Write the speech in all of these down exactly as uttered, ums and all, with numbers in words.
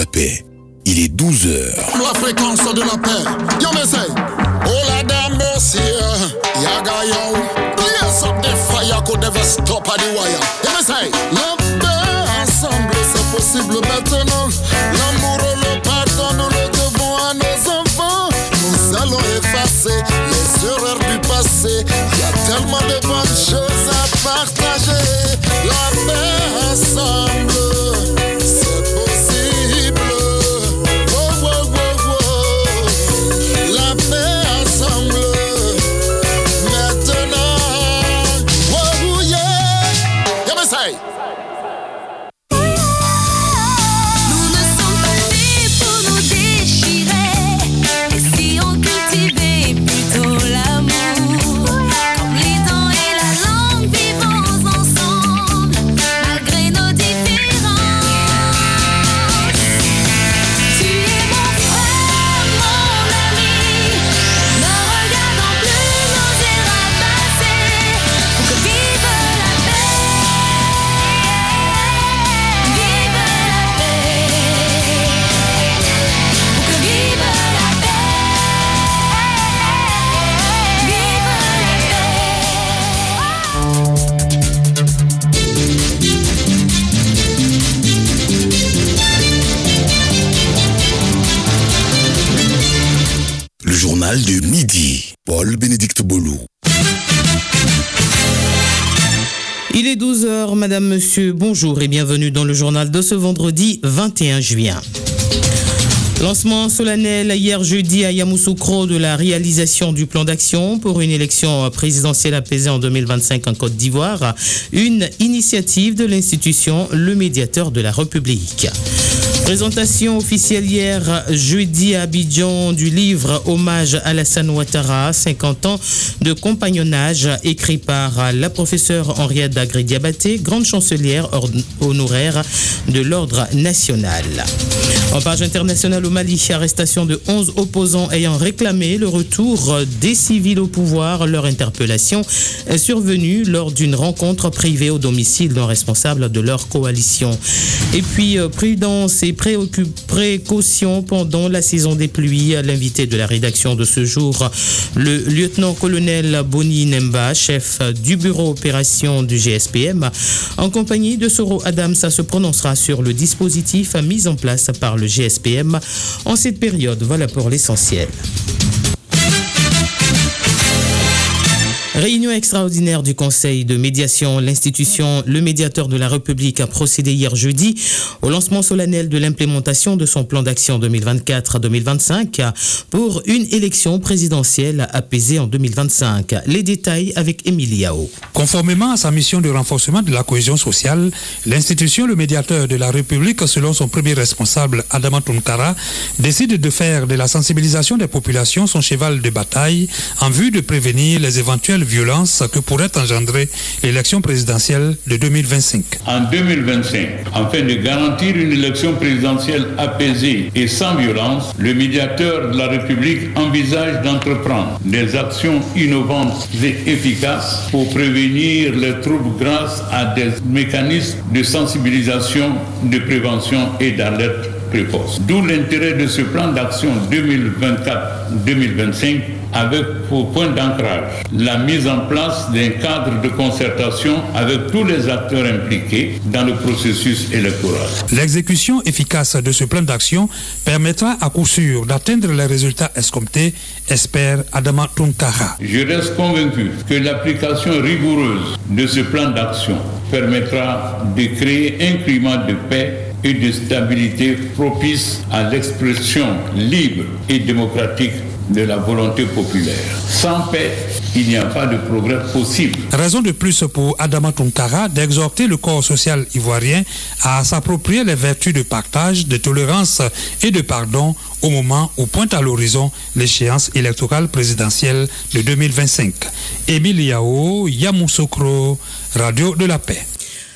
la paix. Il est douze heures. La fréquence de la paix. Yo, me say. Oh, la dame, merci. Yaga, yo. Yes, up the fire could never stop at the wire. Yo, me say. La paix ensemble, c'est possible maintenant. L'amour, le pardon, nous le devons à nos enfants. Nous allons effacer les erreurs du passé. Il y a tellement de bonnes choses à partager. La paix ensemble. De midi, Paul-Bénédicte Bolou. Il est douze heures, madame, monsieur, bonjour et bienvenue dans le journal de ce vendredi vingt et un juin. Lancement solennel hier jeudi à Yamoussoukro de la réalisation du plan d'action pour une élection présidentielle apaisée en deux mille vingt-cinq en Côte d'Ivoire, une initiative de l'institution Le Médiateur de la République. Présentation officielle hier jeudi à Abidjan du livre Hommage à Alassane Ouattara, cinquante ans de compagnonnage, écrit par la professeure Henriette Dagré-Diabaté, grande chancelière honoraire de l'Ordre national. En page internationale au Mali, arrestation de onze opposants ayant réclamé le retour des civils au pouvoir. Leur interpellation est survenue lors d'une rencontre privée au domicile d'un responsable de leur coalition. Et puis, prudence et précaution pendant la saison des pluies. L'invité de la rédaction de ce jour, le lieutenant-colonel Boni Nemba, chef du bureau opération du G S P M, en compagnie de Soro Adams, se prononcera sur le dispositif mis en place par le G S P M en cette période. Voilà pour l'essentiel. Réunion extraordinaire du Conseil de médiation. L'institution Le Médiateur de la République a procédé hier jeudi au lancement solennel de l'implémentation de son plan d'action deux mille vingt-quatre à deux mille vingt-cinq pour une élection présidentielle apaisée en deux mille vingt-cinq. Les détails avec Émilie Yao. Conformément à sa mission de renforcement de la cohésion sociale, l'institution Le Médiateur de la République, selon son premier responsable, Adama Tounkara, décide de faire de la sensibilisation des populations son cheval de bataille en vue de prévenir les éventuelles violence que pourrait engendrer l'élection présidentielle de deux mille vingt-cinq. En deux mille vingt-cinq, afin de garantir une élection présidentielle apaisée et sans violence, le médiateur de la République envisage d'entreprendre des actions innovantes et efficaces pour prévenir les troubles grâce à des mécanismes de sensibilisation, de prévention et d'alerte précoce. D'où l'intérêt de ce plan d'action deux mille vingt-quatre deux mille vingt-cinq avec pour point d'ancrage la mise en place d'un cadre de concertation avec tous les acteurs impliqués dans le processus électoral. L'exécution efficace de ce plan d'action permettra à coup sûr d'atteindre les résultats escomptés, espère Adama Tounkara. Je reste convaincu que l'application rigoureuse de ce plan d'action permettra de créer un climat de paix et de stabilité propice à l'expression libre et démocratique de la volonté populaire. Sans paix, il n'y a pas de progrès possible. Raison de plus pour Adama Tounkara d'exhorter le corps social ivoirien à s'approprier les vertus de partage, de tolérance et de pardon au moment où pointe à l'horizon l'échéance électorale présidentielle de deux mille vingt-cinq. Émilie Yao, Yamoussoukro, Radio de la Paix.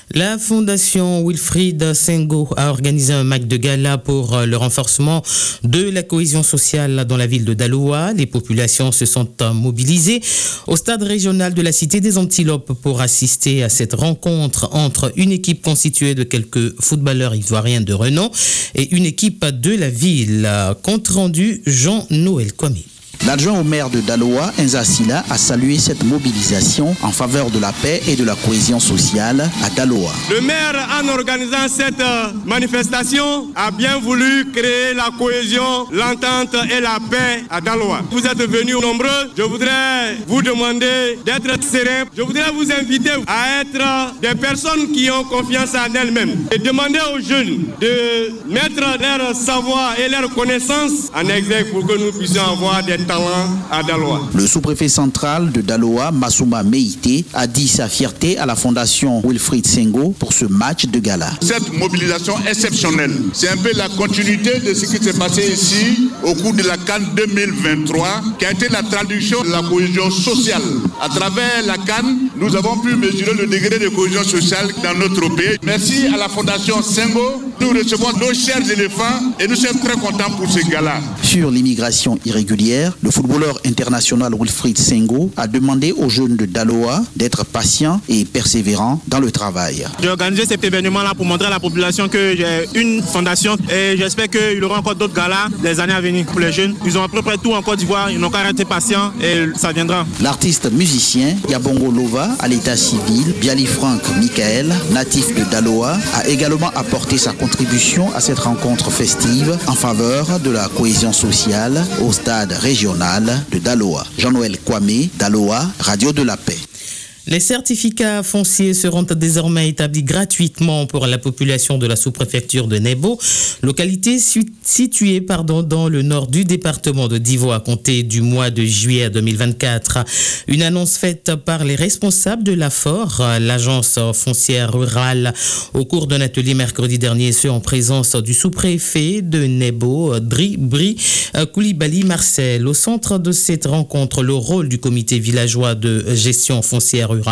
La Fondation Wilfried Senghor a organisé un match de gala pour le renforcement de la cohésion sociale dans la ville de Daloa. Les populations se sont mobilisées au stade régional de la Cité des Antilopes pour assister à cette rencontre entre une équipe constituée de quelques footballeurs ivoiriens de renom et une équipe de la ville. Compte rendu Jean-Noël Kwame. L'adjoint au maire de Daloa, Enza Sila, a salué cette mobilisation en faveur de la paix et de la cohésion sociale à Daloa. Le maire, en organisant cette manifestation, a bien voulu créer la cohésion, l'entente et la paix à Daloa. Vous êtes venus nombreux. Je voudrais vous demander d'être serein. Je voudrais vous inviter à être des personnes qui ont confiance en elles-mêmes et demander aux jeunes de mettre leur savoir et leur connaissance en exergue pour que nous puissions avoir des à Daloa. Le sous-préfet central de Daloa, Massouma Meïté, a dit sa fierté à la Fondation Wilfried Senghor pour ce match de gala. Cette mobilisation exceptionnelle, c'est un peu la continuité de ce qui s'est passé ici au cours de la CAN deux mille vingt-trois, qui a été la traduction de la cohésion sociale. À travers la CAN, nous avons pu mesurer le degré de cohésion sociale dans notre pays. Merci à la Fondation Senghor. Nous recevons nos chers éléphants et nous sommes très contents pour ce gala. Sur l'immigration irrégulière, le footballeur international Wilfried Senghor a demandé aux jeunes de Daloa d'être patients et persévérants dans le travail. J'ai organisé cet événement-là pour montrer à la population que j'ai une fondation et j'espère qu'il y aura encore d'autres galas les années à venir pour les jeunes. Ils ont à peu près tout en Côte d'Ivoire, ils n'ont qu'à rester patients et ça viendra. L'artiste musicien Yabongo Lova, à l'état civil, Biali Frank Michael, natif de Daloa, a également apporté sa contribution à cette rencontre festive en faveur de la cohésion sociale au stade régional de Daloa. Jean-Noël Kwame, Daloa, Radio de la Paix. Les certificats fonciers seront désormais établis gratuitement pour la population de la sous-préfecture de Nebo, localité située pardon, dans le nord du département de Divo à compter du mois de juillet deux mille vingt-quatre. Une annonce faite par les responsables de l'A F O R, l'agence foncière rurale, au cours d'un atelier mercredi dernier, ce en présence du sous-préfet de Nebo, Dri Bri Koulibaly Marcel. Au centre de cette rencontre, le rôle du comité villageois de gestion foncière rurale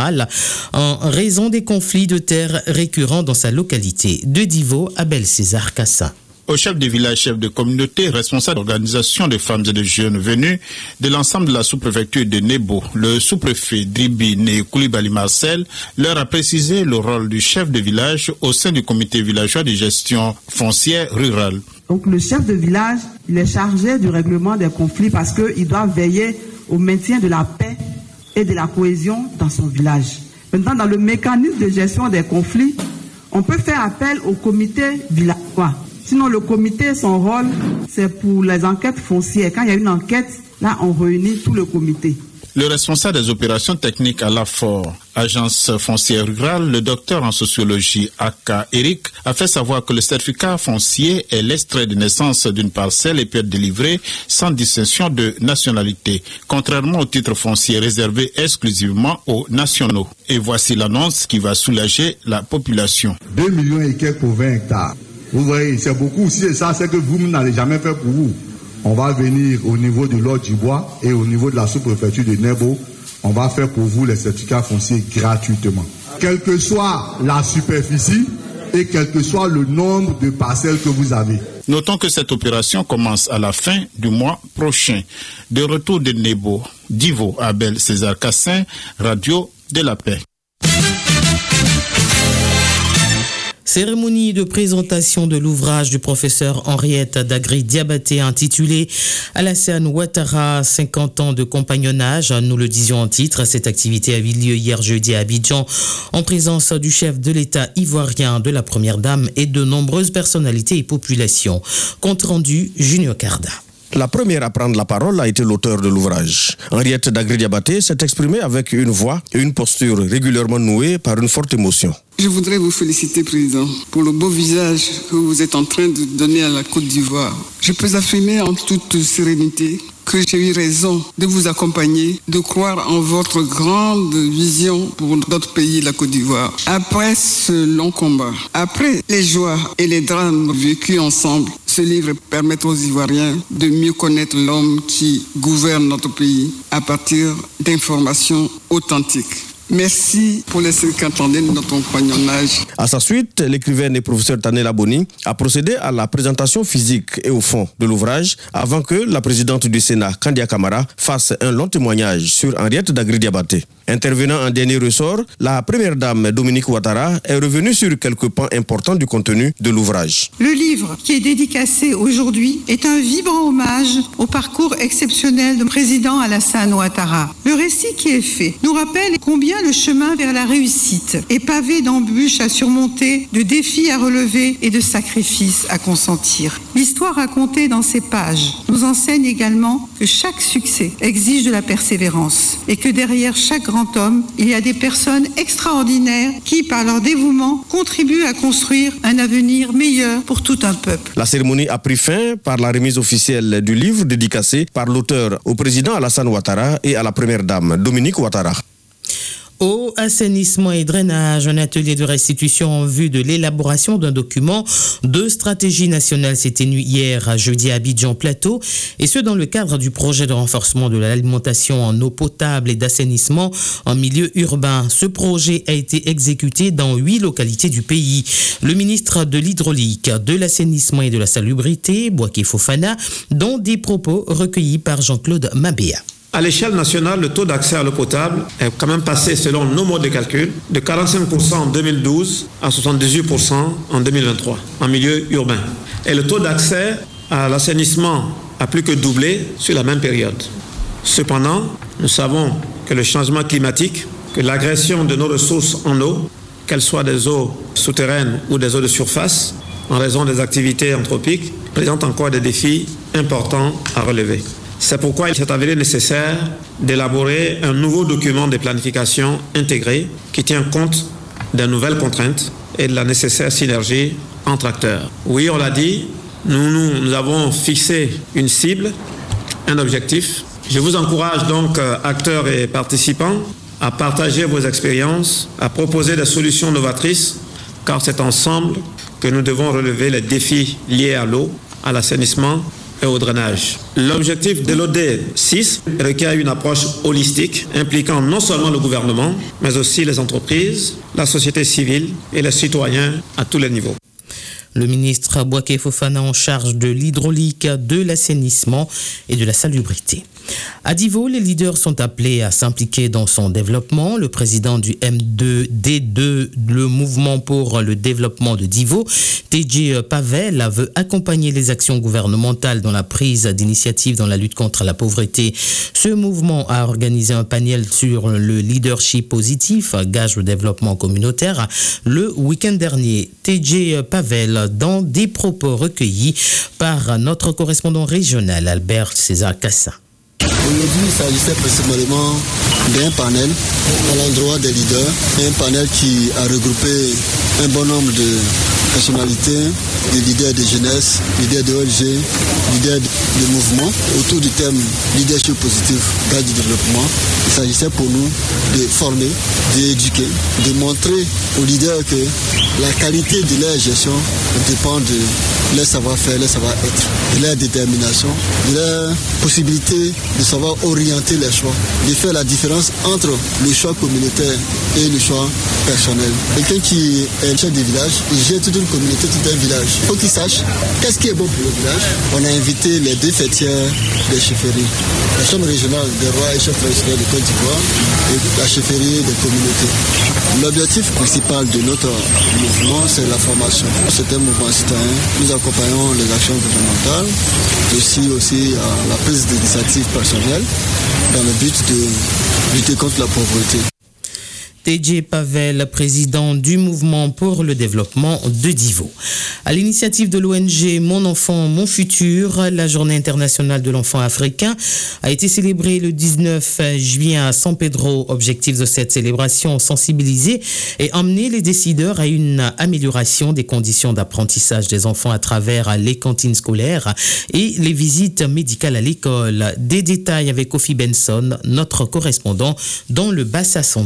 en raison des conflits de terre récurrents dans sa localité. De Divo, Abel César Cassa. Au chef de village, chef de communauté, responsable d'organisation de femmes et de jeunes venus de l'ensemble de la sous-préfecture de Nebo, le sous-préfet Dribi Né Koulibaly Marcel leur a précisé le rôle du chef de village au sein du comité villageois de gestion foncière rurale. Donc le chef de village, il est chargé du règlement des conflits parce qu'il doit veiller au maintien de la paix et de la cohésion dans son village. Maintenant, dans le mécanisme de gestion des conflits, on peut faire appel au comité villageois. Sinon, le comité, son rôle, c'est pour les enquêtes foncières. Quand il y a une enquête, là, on réunit tout le comité. Le responsable des opérations techniques à l'A F O R, agence foncière rurale, le docteur en sociologie Aka Eric, a fait savoir que le certificat foncier est l'extrait de naissance d'une parcelle et peut être délivré sans distinction de nationalité, contrairement au titre foncier réservé exclusivement aux nationaux. Et voici l'annonce qui va soulager la population. deux millions et quelques pour vingt hectares. Vous voyez, c'est beaucoup. Si c'est ça, c'est que vous n'allez jamais faire pour vous. On va venir au niveau de l'Ordre du Bois et au niveau de la sous-préfecture de Nebo. On va faire pour vous les certificats fonciers gratuitement. Quelle que soit la superficie et quel que soit le nombre de parcelles que vous avez. Notons que cette opération commence à la fin du mois prochain. De retour de Nebo, Divo, Abel César Cassin, Radio de la Paix. Cérémonie de présentation de l'ouvrage du professeur Henriette Dagri Diabaté intitulé Alassane Ouattara, cinquante ans de compagnonnage. Nous le disions en titre, cette activité a eu lieu hier jeudi à Abidjan en présence du chef de l'État ivoirien, de la première dame et de nombreuses personnalités et populations. Compte rendu, Junior Carda. La première à prendre la parole a été l'auteur de l'ouvrage. Henriette Dagri Diabaté s'est exprimée avec une voix et une posture régulièrement nouées par une forte émotion. Je voudrais vous féliciter, Président, pour le beau visage que vous êtes en train de donner à la Côte d'Ivoire. Je peux affirmer en toute sérénité que j'ai eu raison de vous accompagner, de croire en votre grande vision pour notre pays, la Côte d'Ivoire. Après ce long combat, après les joies et les drames vécus ensemble, ce livre permet aux Ivoiriens de mieux connaître l'homme qui gouverne notre pays à partir d'informations authentiques. Merci pour les cinquante années de notre compagnonnage. À sa suite, l'écrivaine et professeur Tanela Boni a procédé à la présentation physique et au fond de l'ouvrage avant que la présidente du Sénat, Kandia Camara, fasse un long témoignage sur Henriette Dagri-Diabaté. Intervenant en dernier ressort, la première dame Dominique Ouattara est revenue sur quelques points importants du contenu de l'ouvrage. Le livre qui est dédicacé aujourd'hui est un vibrant hommage au parcours exceptionnel du président Alassane Ouattara. Le récit qui est fait nous rappelle combien le chemin vers la réussite est pavé d'embûches à surmonter, de défis à relever et de sacrifices à consentir. L'histoire racontée dans ces pages nous enseigne également que chaque succès exige de la persévérance et que derrière chaque grand homme, il y a des personnes extraordinaires qui, par leur dévouement, contribuent à construire un avenir meilleur pour tout un peuple. La cérémonie a pris fin par la remise officielle du livre dédicacé par l'auteur au président Alassane Ouattara et à la première dame Dominique Ouattara. Eau, assainissement et drainage, un atelier de restitution en vue de l'élaboration d'un document de stratégie nationale s'est tenu hier jeudi à Abidjan Plateau, et ce dans le cadre du projet de renforcement de l'alimentation en eau potable et d'assainissement en milieu urbain. Ce projet a été exécuté dans huit localités du pays. Le ministre de l'Hydraulique, de l'Assainissement et de la Salubrité, Bouaké Fofana, dont des propos recueillis par Jean-Claude Mabéa. À l'échelle nationale, le taux d'accès à l'eau potable est quand même passé, selon nos modes de calcul, de quarante-cinq pour cent en deux mille douze à soixante-dix-huit pour cent en deux mille vingt-trois, en milieu urbain. Et le taux d'accès à l'assainissement a plus que doublé sur la même période. Cependant, nous savons que le changement climatique, que l'agression de nos ressources en eau, qu'elles soient des eaux souterraines ou des eaux de surface, en raison des activités anthropiques, présente encore des défis importants à relever. C'est pourquoi il s'est avéré nécessaire d'élaborer un nouveau document de planification intégré qui tient compte des nouvelles contraintes et de la nécessaire synergie entre acteurs. Oui, on l'a dit, nous, nous, nous avons fixé une cible, un objectif. Je vous encourage donc, acteurs et participants, à partager vos expériences, à proposer des solutions novatrices, car c'est ensemble que nous devons relever les défis liés à l'eau, à l'assainissement et au drainage. L'objectif de l'O D six requiert une approche holistique impliquant non seulement le gouvernement, mais aussi les entreprises, la société civile et les citoyens à tous les niveaux. Le ministre Bouaké Fofana en charge de l'hydraulique, de l'assainissement et de la salubrité. À Divo, les leaders sont appelés à s'impliquer dans son développement. Le président du M deux D deux, le mouvement pour le développement de Divo, T J Pavel, veut accompagner les actions gouvernementales dans la prise d'initiative dans la lutte contre la pauvreté. Ce mouvement a organisé un panel sur le leadership positif, gage de développement communautaire, le week-end dernier. T J Pavel, dans des propos recueillis par notre correspondant régional, Albert César Cassin. Aujourd'hui, il s'agissait principalement d'un panel à l'endroit des leaders, un panel qui a regroupé un bon nombre de personnalités, des leaders de jeunesse, leaders de O N G, leaders de mouvements, autour du thème leadership positif, gage du développement. Il s'agissait pour nous de former, d'éduquer, de montrer aux leaders que la qualité de leur gestion dépend de leur savoir-faire, leur savoir-être, de leur détermination, de leur possibilité de savoir orienter les choix, de faire la différence entre le choix communautaire et le choix personnel. Quelqu'un qui est chef de village, il gère toute une communauté, tout un village. Il faut qu'il sache qu'est-ce qui est bon pour le village. On a invité les deux fêtières des chefferies, la chambre régionale des rois et chefs traditionnels de Côte d'Ivoire et la chefferie des communautés. L'objectif principal de notre mouvement, c'est la formation. C'est un mouvement citoyen. Nous accompagnons les actions gouvernementales, aussi, aussi à la prise d'initiatives personnelles dans le but de lutter contre la pauvreté. T J Pavel, président du mouvement pour le développement de Divo. À l'initiative de l'O N G Mon Enfant, Mon Futur, la Journée internationale de l'enfant africain a été célébrée le dix-neuf juillet à San Pedro. Objectif de cette célébration, sensibiliser et emmener les décideurs à une amélioration des conditions d'apprentissage des enfants à travers les cantines scolaires et les visites médicales à l'école. Des détails avec Kofi Benson, notre correspondant dans le Bassa Sondra.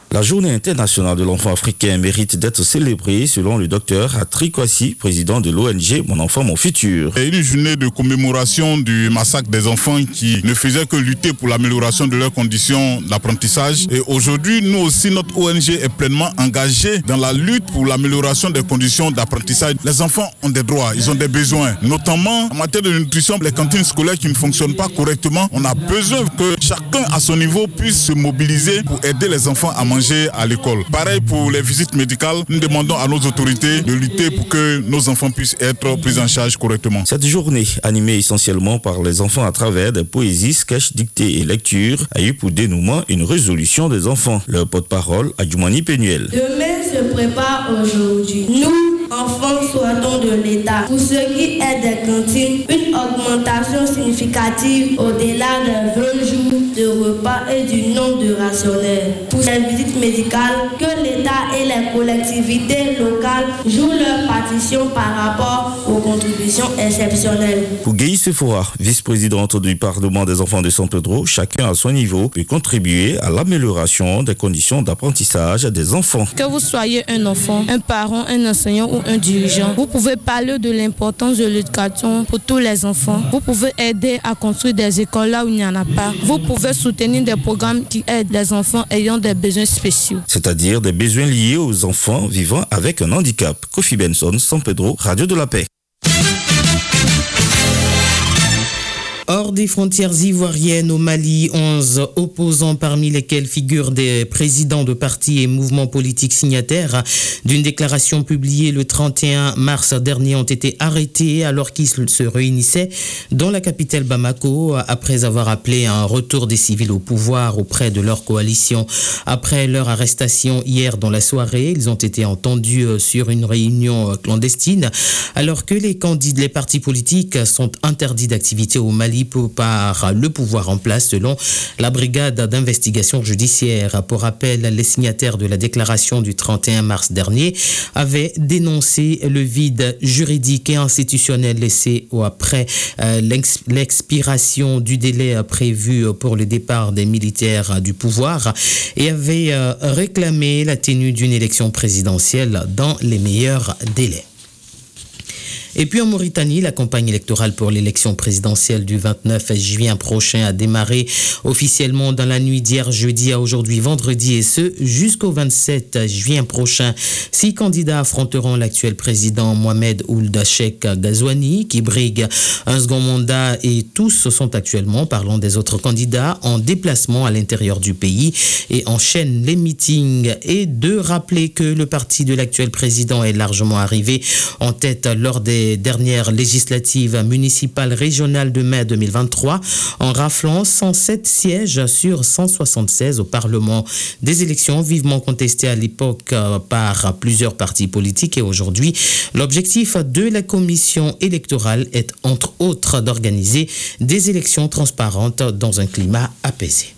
La journée internationale de l'enfant africain mérite d'être célébrée selon le docteur Atri Kwasi, président de l'O N G Mon Enfant, Mon Futur. C'est une journée de commémoration du massacre des enfants qui ne faisait que lutter pour l'amélioration de leurs conditions d'apprentissage. Et aujourd'hui, nous aussi, notre O N G est pleinement engagée dans la lutte pour l'amélioration des conditions d'apprentissage. Les enfants ont des droits, ils ont des besoins, notamment en matière de nutrition, les cantines scolaires qui ne fonctionnent pas correctement. On a besoin que chacun à son niveau puisse se mobiliser pour aider les enfants à manger à l'école. Pareil pour les visites médicales, nous demandons à nos autorités de lutter pour que nos enfants puissent être pris en charge correctement. Cette journée, animée essentiellement par les enfants à travers des poésies, sketchs, dictées et lectures, a eu pour dénouement une résolution des enfants. Leur porte-parole, Adjoumani Penuel. Demain se prépare aujourd'hui. Nous, enfants, souhaitons de l'État, pour ce qui est des cantines, une augmentation significative au-delà des vingt jours de repas et du nombre de rationnels. Pour ces visites médicales, que l'État et les collectivités locales jouent leur partition par rapport aux contributions exceptionnelles. Pour Guy Sephora, vice-présidente du Parlement des enfants de San Pedro, chacun à son niveau peut contribuer à l'amélioration des conditions d'apprentissage des enfants. Que vous soyez un enfant, un parent, un enseignant ou un dirigeant, vous pouvez parler de l'importance de l'éducation pour tous les enfants. Vous pouvez aider à construire des écoles là où il n'y en a pas. Vous pouvez soutenir des programmes qui aident les enfants ayant des besoins spéciaux. C'est-à-dire des besoins liés aux enfants vivant avec un handicap. Kofi Benson, San Pedro, Radio de la Paix. Hors des frontières ivoiriennes au Mali, onze opposants parmi lesquels figurent des présidents de partis et mouvements politiques signataires d'une déclaration publiée le trente et un mars dernier ont été arrêtés alors qu'ils se réunissaient dans la capitale Bamako après avoir appelé à un retour des civils au pouvoir auprès de leur coalition. Après leur arrestation hier dans la soirée, ils ont été entendus sur une réunion clandestine alors que les candidats, les partis politiques sont interdits d'activité au Mali par le pouvoir en place selon la brigade d'investigation judiciaire. Pour rappel, les signataires de la déclaration du trente et un mars dernier avaient dénoncé le vide juridique et institutionnel laissé après euh, l'expiration du délai prévu pour le départ des militaires du pouvoir et avaient euh, réclamé la tenue d'une élection présidentielle dans les meilleurs délais. Et puis en Mauritanie, la campagne électorale pour l'élection présidentielle du vingt-neuf juin prochain a démarré officiellement dans la nuit d'hier jeudi à aujourd'hui vendredi et ce jusqu'au vingt-sept juin prochain. Six candidats affronteront l'actuel président Mohamed Ould Cheikh Ghazouani qui brigue un second mandat et tous sont actuellement, parlons des autres candidats, en déplacement à l'intérieur du pays et enchaînent les meetings. Et de rappeler que le parti de l'actuel président est largement arrivé en tête lors des dernières législatives municipales régionales de mai deux mille vingt-trois en raflant cent sept sièges sur cent soixante-seize au Parlement. Des élections vivement contestées à l'époque par plusieurs partis politiques et aujourd'hui, l'objectif de la commission électorale est entre autres d'organiser des élections transparentes dans un climat apaisé.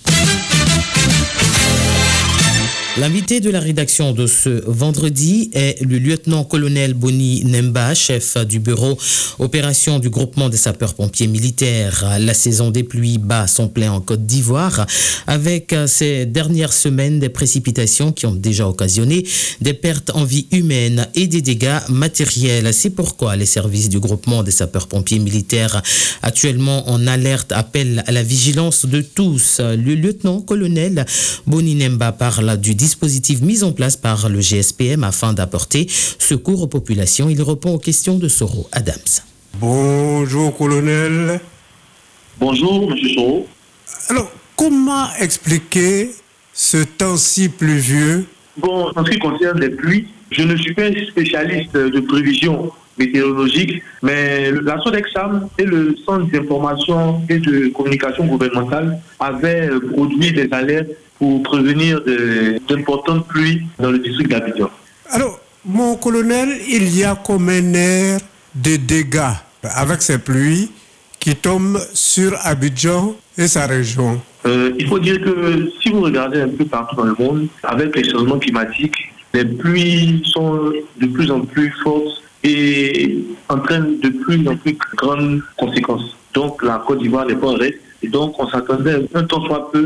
L'invité de la rédaction de ce vendredi est le lieutenant-colonel Boni Nemba, chef du bureau opération du groupement des sapeurs-pompiers militaires. La saison des pluies bat son plein en Côte d'Ivoire avec ces dernières semaines des précipitations qui ont déjà occasionné des pertes en vie humaine et des dégâts matériels. C'est pourquoi les services du groupement des sapeurs-pompiers militaires actuellement en alerte appellent à la vigilance de tous. Le lieutenant-colonel Boni Nemba parle du dispositif mis en place par le G S P M afin d'apporter secours aux populations. Il répond aux questions de Soro Adams. Bonjour, colonel. Bonjour, monsieur Soro. Alors, comment expliquer ce temps si pluvieux? Bon, en ce qui concerne les pluies, je ne suis pas un spécialiste de prévision météorologique, mais la SODEXAM et le Centre d'information et de communication gouvernementale avaient produit des alertes pour prévenir d'importantes pluies dans le district d'Abidjan. Alors, mon colonel, il y a comme un air de dégâts avec ces pluies qui tombent sur Abidjan et sa région. Euh, il faut dire que si vous regardez un peu partout dans le monde, avec les changements climatiques, les pluies sont de plus en plus fortes et entraînent de plus en plus grandes conséquences. Donc la Côte d'Ivoire n'est pas en reste et donc on s'attendait un temps soit peu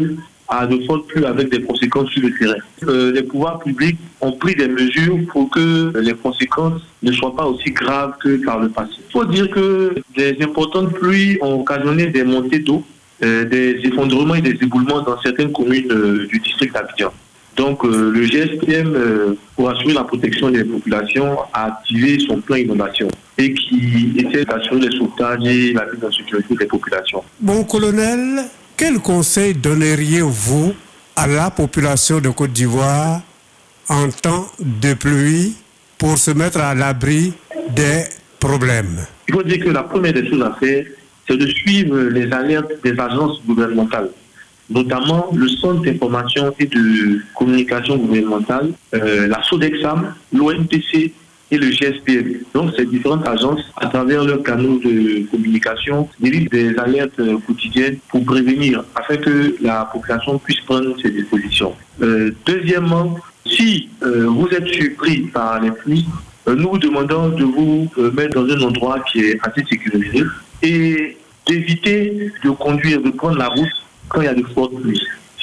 à de fortes pluies avec des conséquences sur le terrain. Euh, les pouvoirs publics ont pris des mesures pour que les conséquences ne soient pas aussi graves que par le passé. Il faut dire que des importantes pluies ont occasionné des montées d'eau, euh, des effondrements et des éboulements dans certaines communes euh, du district d'Abidjan. Donc euh, le G S P M, euh, pour assurer la protection des populations, a activé son plan inondation et qui essaie d'assurer les sauvetages et la mise en sécurité des populations. Bon colonel, quel conseil donneriez-vous à la population de Côte d'Ivoire en temps de pluie pour se mettre à l'abri des problèmes? Il faut dire que la première des choses à faire, c'est de suivre les alertes des agences gouvernementales, notamment le Centre d'information et de communication gouvernementale, euh, la SODEXAM, l'O N P C et le G S P M. Donc ces différentes agences, à travers leurs canaux de communication, délivrent des alertes euh, quotidiennes pour prévenir, afin que la population puisse prendre ses dispositions. Euh, deuxièmement, si euh, vous êtes surpris par les pluies, euh, nous vous demandons de vous euh, mettre dans un endroit qui est assez sécurisé et d'éviter de conduire, de prendre la route quand il y a de fortes pluies.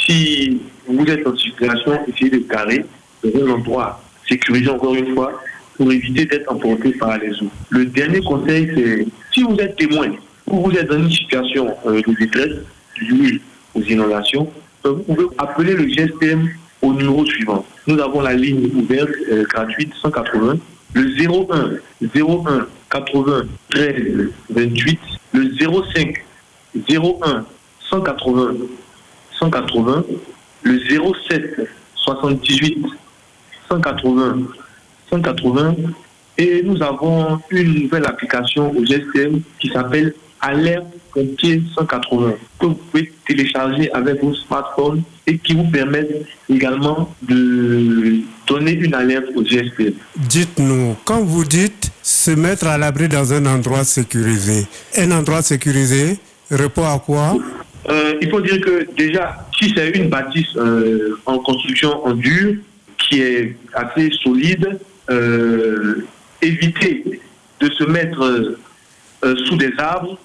Si vous êtes en situation, essayez de garer dans un endroit sécurisé encore une fois pour éviter d'être emporté par les eaux. Le dernier conseil, c'est si vous êtes témoin ou vous êtes dans une situation euh, de détresse due aux inondations, euh, vous pouvez appeler le G S P M au numéro suivant. Nous avons la ligne ouverte euh, gratuite cent quatre-vingts, le zéro un zéro un quatre-vingts treize vingt-huit, le zéro cinq zéro un cent quatre-vingts cent quatre-vingts, le zéro sept soixante-dix-huit cent quatre-vingts cent quatre-vingts, et nous avons une nouvelle application au G S P M qui s'appelle Alerte Pompier cent quatre-vingts, que vous pouvez télécharger avec vos smartphones et qui vous permettent également de donner une alerte au G S P M. Dites-nous, quand vous dites se mettre à l'abri dans un endroit sécurisé, un endroit sécurisé répond à quoi? Euh, il faut dire que déjà, si c'est une bâtisse euh, en construction en dur, qui est assez solide, euh, éviter de se mettre euh, sous des arbres,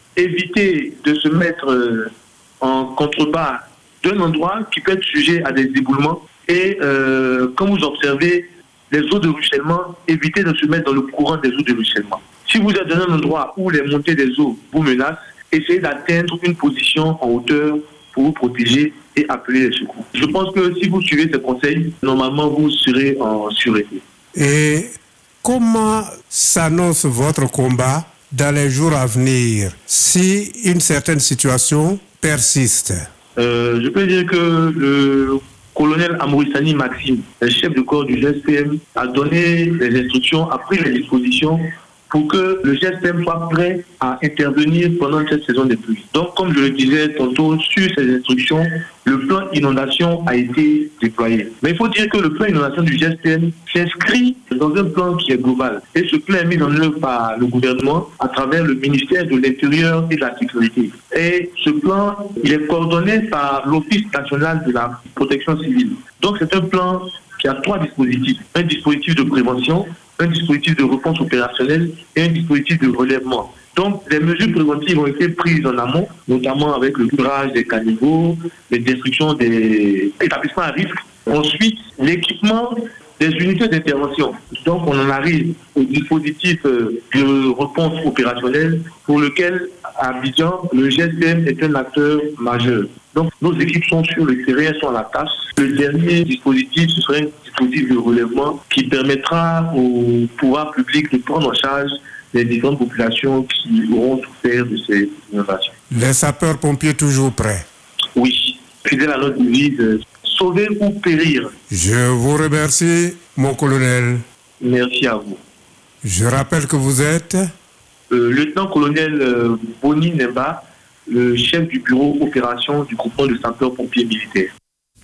éviter de se mettre euh, en contrebas d'un endroit qui peut être sujet à des éboulements et euh, quand vous observez les eaux de ruissellement, évitez de se mettre dans le courant des eaux de ruissellement. Si vous êtes dans un endroit où les montées des eaux vous menacent, essayez d'atteindre une position en hauteur pour vous protéger et appeler les secours. Je pense que si vous suivez ces conseils, normalement vous serez en sûreté. Et comment s'annonce votre combat dans les jours à venir si une certaine situation persiste? euh, Je peux dire que le colonel Amouissani Maxime, le chef de corps du G S P M, a donné des instructions, a pris les dispositions pour que le G S P M soit prêt à intervenir pendant cette saison des pluies. Donc, comme je le disais tantôt, sur ces instructions, le plan inondation a été déployé. Mais il faut dire que le plan inondation du G S P M s'inscrit dans un plan qui est global. Et ce plan est mis en œuvre par le gouvernement à travers le ministère de l'Intérieur et de la Sécurité. Et ce plan, il est coordonné par l'Office national de la protection civile. Donc, c'est un plan qui a trois dispositifs. Un dispositif de prévention, un dispositif de réponse opérationnelle et un dispositif de relèvement. Donc, les mesures préventives ont été prises en amont, notamment avec le curage des caniveaux, les destructions des établissements à risque. Ensuite, l'équipement des unités d'intervention. Donc, on en arrive au dispositif de réponse opérationnelle pour lequel, à Abidjan, le G S P M est un acteur majeur. Donc, nos équipes sont sur le terrain, sont à la tâche. Le dernier dispositif, ce serait un dispositif de relèvement qui permettra au pouvoir public de prendre en charge les différentes populations qui auront souffert de ces inondations. Les sapeurs-pompiers toujours prêts? Oui, fidèle à notre devise, sauver ou périr. Je vous remercie, mon colonel. Merci à vous. Je rappelle que vous êtes euh, lieutenant-colonel euh, Boni Nemba, le chef du bureau opération du groupement de sapeurs-pompiers militaires.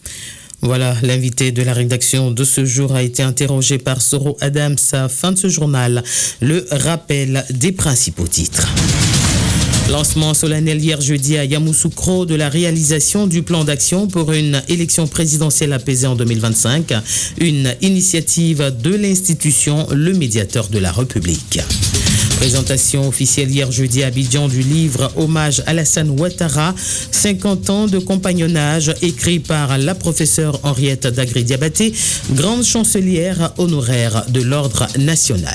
Voilà, l'invité de la rédaction de ce jour a été interrogé par Soro Adams. Fin de ce journal, le rappel des principaux titres. Lancement solennel hier jeudi à Yamoussoukro de la réalisation du plan d'action pour une élection présidentielle apaisée en deux mille vingt-cinq, une initiative de l'institution Le Médiateur de la République. Présentation officielle hier jeudi à Abidjan du livre Hommage à Alassane Ouattara, cinquante ans de compagnonnage, écrit par la professeure Henriette Dagri-Diabaté, grande chancelière honoraire de l'Ordre national.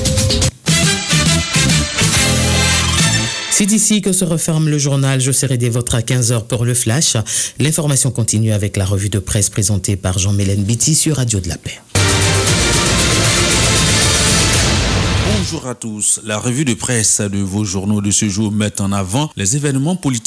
C'est ici que se referme le journal. Je serai des vôtres à quinze heures pour le flash. L'information continue avec la revue de presse présentée par Jean-Mélène Biti sur Radio de la Paix. Bonjour à tous. La revue de presse de vos journaux de ce jour met en avant les événements politiques